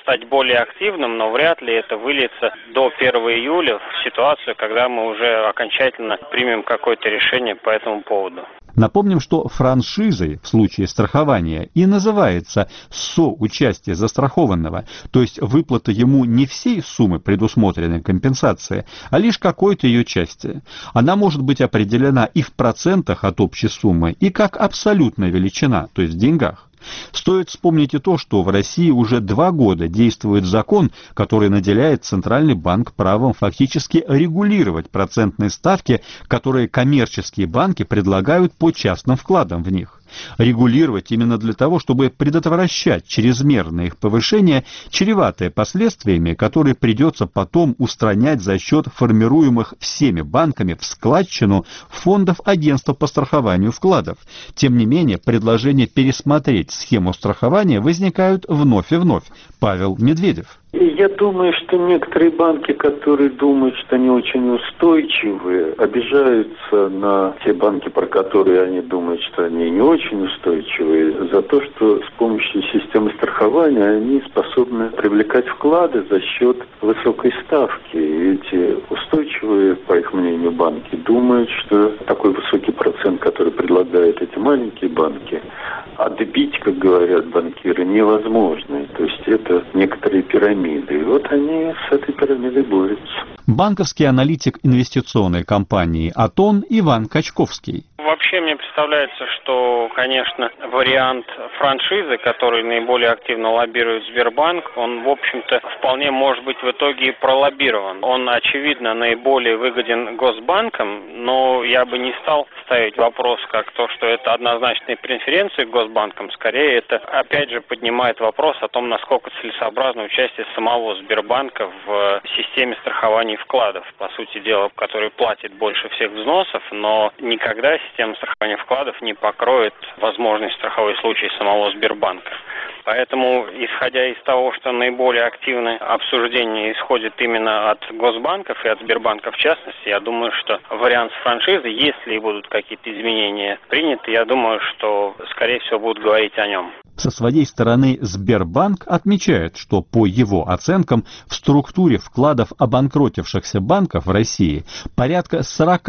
стать более активным, но вряд ли это выльется до 1 июля в ситуацию, когда мы уже окончательно примем какое-то решение по этому поводу. Напомним, что франшизой в случае страхования и называется соучастие застрахованного, то есть выплата ему не всей суммы предусмотренной компенсации, а лишь какой-то ее части. Она может быть определена и в процентах от общей суммы, и как абсолютная величина, то есть в деньгах. Стоит вспомнить и то, что в России уже 2 года действует закон, который наделяет Центральный банк правом фактически регулировать процентные ставки, которые коммерческие банки предлагают по частным вкладам в них. Регулировать именно для того, чтобы предотвращать чрезмерное их повышение, чреватое последствиями, которые придется потом устранять за счет формируемых всеми банками в складчину фондов агентства по страхованию вкладов. Тем не менее, предложения пересмотреть схему страхования возникают вновь и вновь. Павел Медведев. Я думаю, что некоторые банки, которые думают, что они очень устойчивые, обижаются на те банки, про которые они думают, что они не очень устойчивые, за то, что с помощью системы страхования они способны привлекать вклады за счет высокой ставки. И эти устойчивые, по их мнению, банки думают, что такой высокий процент, который предлагают эти маленькие банки, отбить, как говорят банкиры, невозможно. То есть это некоторые пирамиды. И вот они с этой пирамидой борются. Банковский аналитик инвестиционной компании «Атон» Иван Качковский. Вообще мне представляется, что, конечно, вариант франшизы, который наиболее активно лоббирует Сбербанк, он, в общем-то, вполне может быть в итоге пролоббирован. Он, очевидно, наиболее выгоден госбанкам, но я бы не стал ставить вопрос как то, что это однозначные преференции к госбанкам. Скорее, это, опять же, поднимает вопрос о том, насколько целесообразно участие самого Сбербанка в системе страхования вкладов, по сути дела, который платит больше всех взносов, но никогда система страхования вкладов не покроет возможный страховой случай самого Сбербанка. Поэтому, исходя из того, что наиболее активное обсуждение исходит именно от госбанков и от Сбербанка в частности, я думаю, что вариант с франшизой, если и будут какие-то изменения приняты, я думаю, что, скорее всего, будут говорить о нем. Со своей стороны Сбербанк отмечает, что по его оценкам в структуре вкладов обанкротившихся банков в России порядка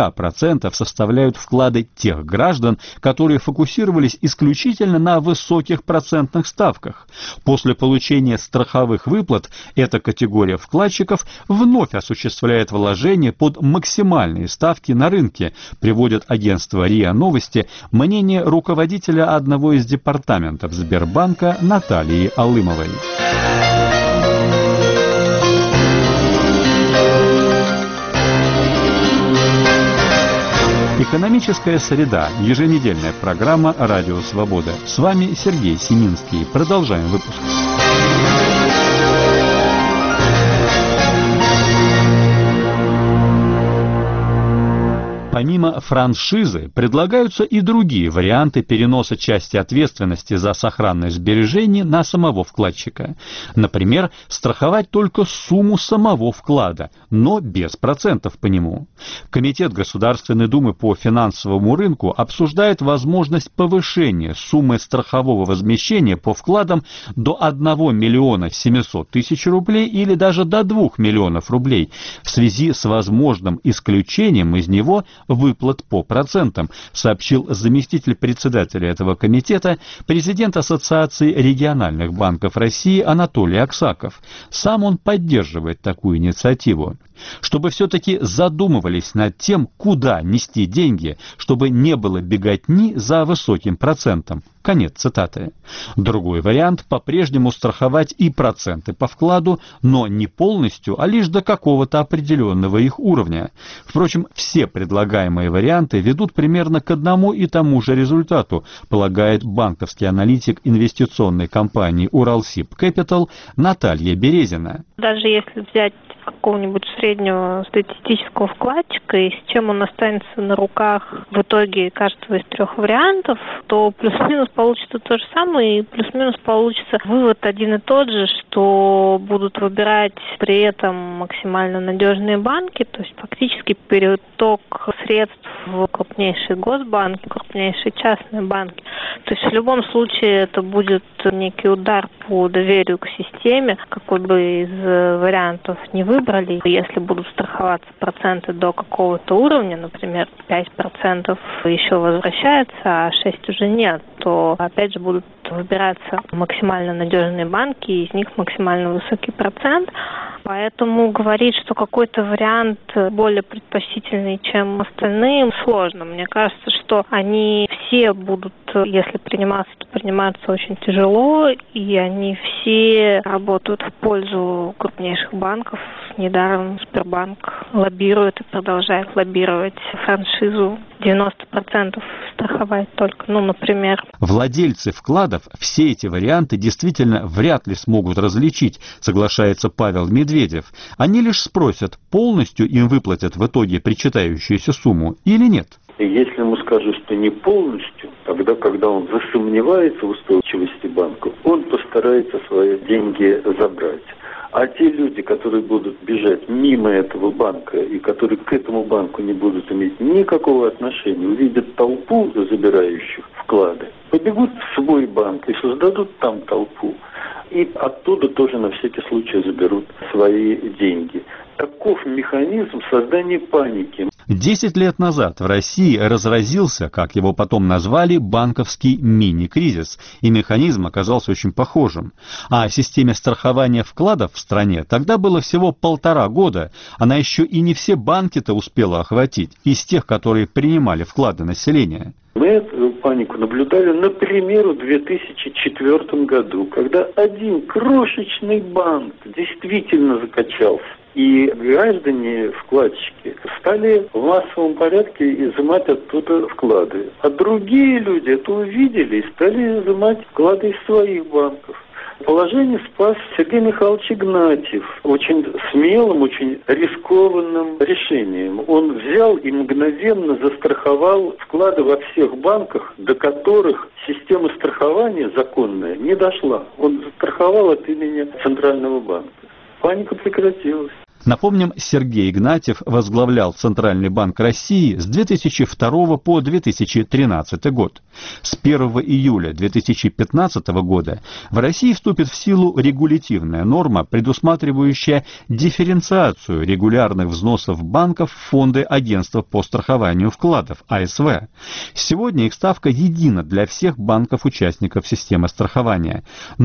40% составляют вклады тех граждан, которые фокусировались исключительно на высоких процентных ставках. После получения страховых выплат эта категория вкладчиков вновь осуществляет вложения под максимальные ставки на рынке, приводит агентство РИА Новости мнение руководителя одного из департаментов Сбербанка Натальи Алымовой. Экономическая среда. Еженедельная программа «Радио Свобода». С вами Сергей Семинский. Продолжаем выпуск. Помимо франшизы предлагаются и другие варианты переноса части ответственности за сохранность сбережений на самого вкладчика. Например, страховать только сумму самого вклада, но без процентов по нему. Комитет Государственной Думы по финансовому рынку обсуждает возможность повышения суммы страхового возмещения по вкладам до 1 миллиона 700 тысяч рублей или даже до 2 миллионов рублей в связи с возможным исключением из него выплат по процентам, сообщил заместитель председателя этого комитета, президент Ассоциации региональных банков России Анатолий Аксаков. Сам он поддерживает такую инициативу. Чтобы все-таки задумывались над тем, куда нести деньги, чтобы не было беготни за высоким процентом. Конец цитаты. Другой вариант – по-прежнему страховать и проценты по вкладу, но не полностью, а лишь до какого-то определенного их уровня. Впрочем, все предлагаемые варианты ведут примерно к одному и тому же результату, полагает банковский аналитик инвестиционной компании «Уралсиб Кэпитал» Наталья Березина. Даже если взять какого-нибудь среднего статистического вкладчика и с чем он останется на руках в итоге каждого из 3 вариантов, то плюс-минус получится то же самое, и плюс-минус получится вывод один и тот же, что будут выбирать при этом максимально надежные банки, то есть фактически переток средств в крупнейшие госбанки, крупнейшие частные банки То есть в любом случае это будет некий удар по доверию к системе, какой бы из вариантов не выбрали. Если будут страховаться проценты до какого-то уровня, например, 5% еще возвращается, а 6% уже нет, то опять же будут выбираться максимально надежные банки, и из них максимально высокий процент. Поэтому говорить, что какой-то вариант более предпочтительный, чем остальные, сложно. Мне кажется, что они все будут, если приниматься, то приниматься очень тяжело, и они все работают в пользу крупнейших банков. Недаром Сбербанк лоббирует и продолжает лоббировать франшизу 90% страховать только, например. Владельцы вкладов все эти варианты действительно вряд ли смогут различить, соглашается Павел Медведев. Они лишь спросят, полностью им выплатят в итоге причитающуюся сумму или нет. Если ему скажут, что не полностью, тогда, когда он засомневается в устойчивости банка, он постарается свои деньги забрать. А те люди, которые будут бежать мимо этого банка и которые к этому банку не будут иметь никакого отношения, увидят толпу забирающих вклады, побегут в свой банк и создадут там толпу. И оттуда тоже на всякий случай заберут свои деньги. Таков механизм создания паники. 10 лет назад в России разразился, как его потом назвали, банковский мини-кризис, и механизм оказался очень похожим. А о системе страхования вкладов в стране тогда было всего 1,5 года. Она еще и не все банки-то успела охватить, из тех, которые принимали вклады населения. Мы эту панику наблюдали, например, в 2004 году, когда один крошечный банк действительно закачался. И граждане, вкладчики, стали в массовом порядке изымать оттуда вклады. А другие люди это увидели и стали изымать вклады из своих банков. Положение спас Сергей Михайлович Игнатьев очень смелым, очень рискованным решением. Он взял и мгновенно застраховал вклады во всех банках, до которых система страхования законная не дошла. Он застраховал от имени Центрального банка. Паника прекратилась. Напомним, Сергей Игнатьев возглавлял Центральный банк России с 2002 по 2013 год. С 1 июля 2015 года в России вступит в силу регулятивная норма, предусматривающая дифференциацию регулярных взносов банков в фонды агентства по страхованию вкладов, АСВ. Сегодня их ставка едина для всех банков-участников системы страхования –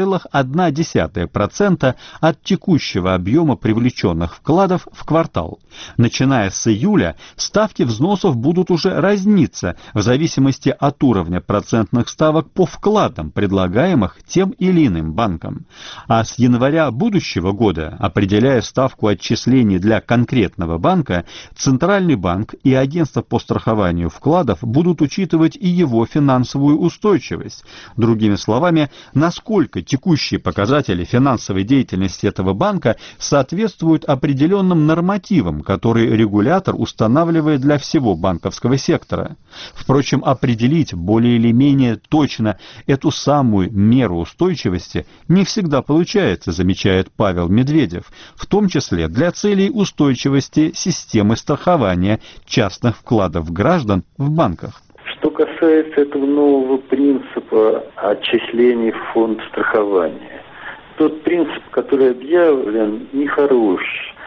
0,1% от текущего объема привлеченных вкладов в квартал. Начиная с июля ставки взносов будут уже разниться в зависимости от уровня процентных ставок по вкладам, предлагаемых тем или иным банком. А с января будущего года, определяя ставку отчислений для конкретного банка, Центральный банк и агентство по страхованию вкладов будут учитывать и его финансовую устойчивость. Другими словами, насколько текущие показатели финансовой деятельности этого банка соответствуют определенным нормативам, которые регулятор устанавливает для всего банковского сектора. Впрочем, определить более или менее точно эту самую меру устойчивости не всегда получается, замечает Павел Медведев, в том числе для целей устойчивости системы страхования частных вкладов граждан в банках. Что касается этого нового принципа отчислений в фонд страхования, тот принцип, который объявлен, нехорош.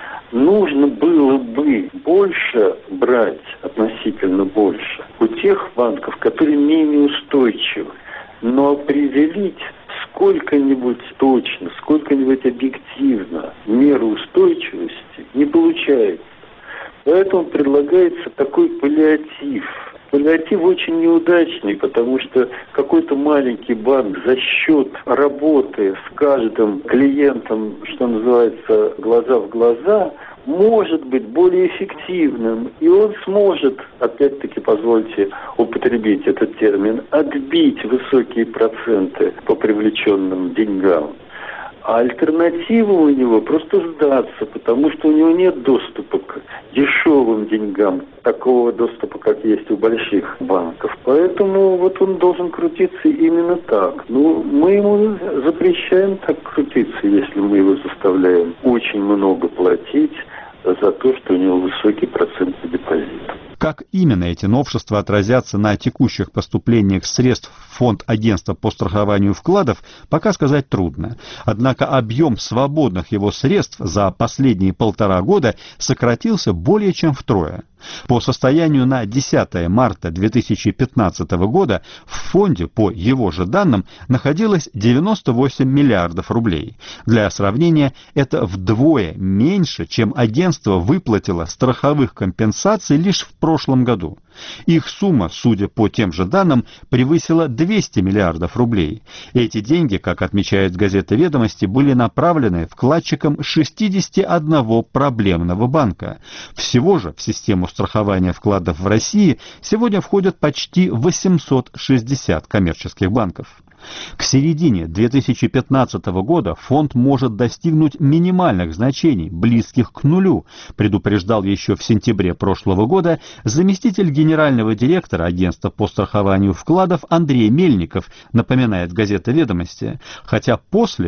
Нужно было бы больше брать, относительно больше, у тех банков, которые менее устойчивы. Но определить сколько-нибудь точно, сколько-нибудь объективно меру устойчивости не получается. Поэтому предлагается такой паллиатив. Паллиатив очень неудачный, потому что какой-то маленький банк за счет работы с каждым клиентом, что называется, глаза в глаза, может быть более эффективным. И он сможет, опять-таки, позвольте употребить этот термин, отбить высокие проценты по привлеченным деньгам. А альтернатива у него просто сдаться, потому что у него нет доступа к дешевым деньгам, такого доступа, как есть у больших банков. Поэтому вот он должен крутиться именно так. Ну, мы ему запрещаем так крутиться, если мы его заставляем очень много платить за то, что у него высокий процент депозита. Как именно эти новшества отразятся на текущих поступлениях средств в фонд Агентства по страхованию вкладов, пока сказать трудно. Однако объем свободных его средств за последние 1,5 года сократился более чем втрое. По состоянию на 10 марта 2015 года в фонде, по его же данным, находилось 98 миллиардов рублей. Для сравнения, это вдвое меньше, чем агентство выплатило страховых компенсаций лишь в прошлом году. Их сумма, судя по тем же данным, превысила 200 миллиардов рублей. Эти деньги, как отмечает газета «Ведомости», были направлены вкладчикам 61 проблемного банка. Всего же в систему страхования вкладов в России сегодня входят почти 860 коммерческих банков. К середине 2015 года фонд может достигнуть минимальных значений, близких к нулю, предупреждал еще в сентябре прошлого года заместитель генерального директора Агентства по страхованию вкладов Андрей Мельников, напоминает газета «Ведомости». Хотя после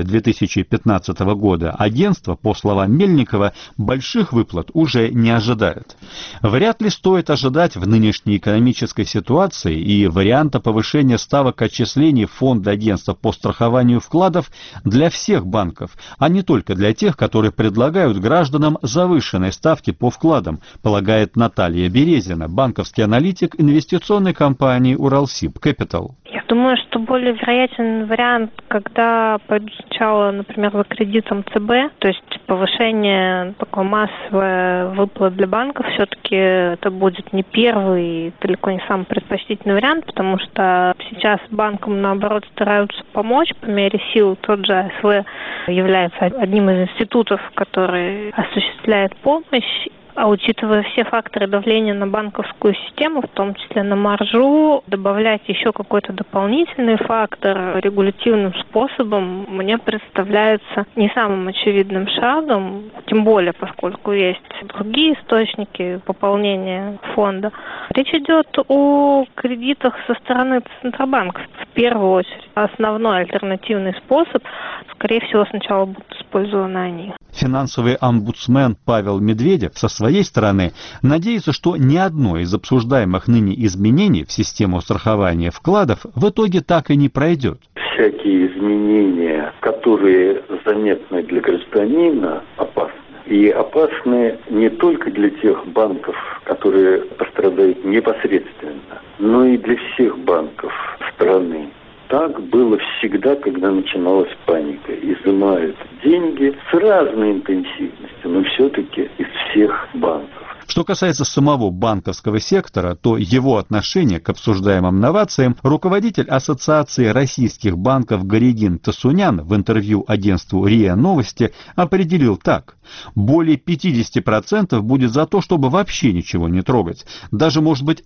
2015 года агентство, по словам Мельникова, больших выплат уже не ожидает. Вряд ли стоит ожидать в нынешней экономической ситуации и варианта повышения ставок отчислений фонда Агентства по страхованию вкладов для всех банков, а не только для тех, которые предлагают гражданам завышенные ставки по вкладам, полагает Наталья Березина, банковский аналитик инвестиционной компании «Уралсиб Кэпитал». Я думаю, что более вероятен вариант, когда пойдут сначала, например, за кредитом ЦБ, то есть повышение, такое массовое выплат для банков, все-таки это будет не первый, далеко не самый предпочтительный вариант, потому что сейчас банкам, наоборот, стараются помочь по мере сил. Тот же АСВ является одним из институтов, который осуществляет помощь. А учитывая все факторы давления на банковскую систему, в том числе на маржу, добавлять еще какой-то дополнительный фактор регулятивным способом мне представляется не самым очевидным шагом, тем более, поскольку есть другие источники пополнения фонда. Речь идет о кредитах со стороны Центробанка. В первую очередь, основной альтернативный способ, скорее всего, сначала будут использованы они. Финансовый омбудсмен Павел Медведев со своей стороны надеется, что ни одно из обсуждаемых ныне изменений в систему страхования вкладов в итоге так и не пройдет. Всякие изменения, которые заметны для гражданина, опасны. И опасны не только для тех банков, которые пострадают непосредственно, но и для всех банков страны. Так было всегда, когда начиналась паника. Изымают деньги с разной интенсивностью, но все-таки из всех банков. Что касается самого банковского сектора, то его отношение к обсуждаемым новациям руководитель Ассоциации российских банков Горегин Тасунян в интервью агентству РИА Новости определил так. Более 50% будет за то, чтобы вообще ничего не трогать. Даже, может быть,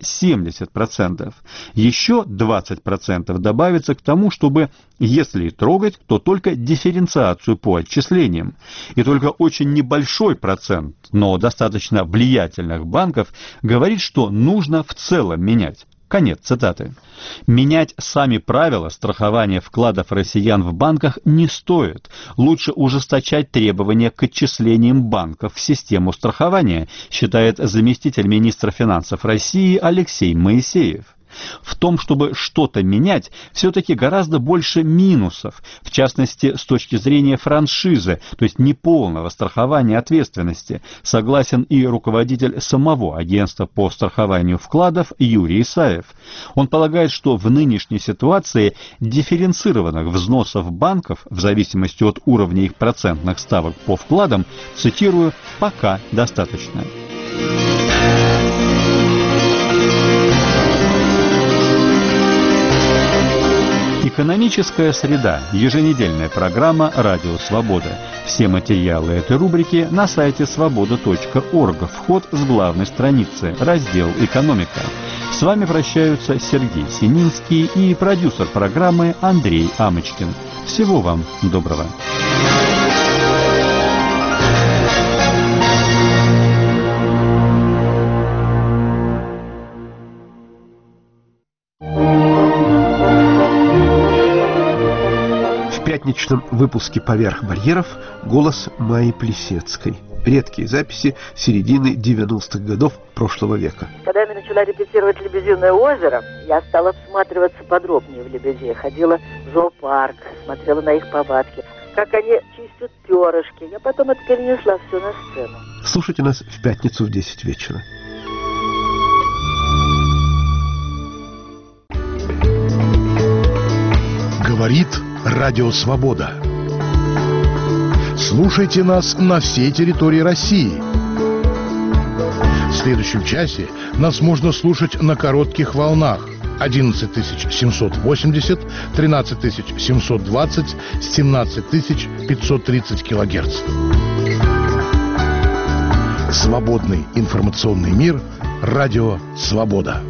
70%. Еще 20% добавится к тому, чтобы, если и трогать, то только дифференциацию по отчислениям. И только очень небольшой процент, но достаточно влиятельных банков говорит, что нужно в целом менять. Конец цитаты. Менять сами правила страхования вкладов россиян в банках не стоит. Лучше ужесточать требования к отчислениям банков в систему страхования, считает заместитель министра финансов России Алексей Моисеев. В том, чтобы что-то менять, все-таки гораздо больше минусов, в частности, с точки зрения франшизы, то есть неполного страхования ответственности, согласен и руководитель самого агентства по страхованию вкладов Юрий Исаев. Он полагает, что в нынешней ситуации дифференцированных взносов банков, в зависимости от уровня их процентных ставок по вкладам, цитирую, пока достаточно. Экономическая среда. Еженедельная программа «Радио Свобода». Все материалы этой рубрики на сайте свобода.орг. Вход с главной страницы. Раздел «Экономика». С вами прощаются Сергей Сининский и продюсер программы Андрей Амочкин. Всего вам доброго. В пятничном выпуске «Поверх барьеров» голос Майи Плисецкой. Редкие записи середины 90-х годов прошлого века. Когда я начала репетировать «Лебединое озеро», я стала всматриваться подробнее в лебедей. Ходила в зоопарк, смотрела на их повадки, как они чистят перышки. Я потом это перенесла все на сцену. Слушайте нас в пятницу в 10 вечера. Говорит Радио Свобода. Слушайте нас на всей территории России. В следующем часе нас можно слушать на коротких волнах 11780, 13720, 17530 килогерц. Свободный информационный мир. Радио Свобода.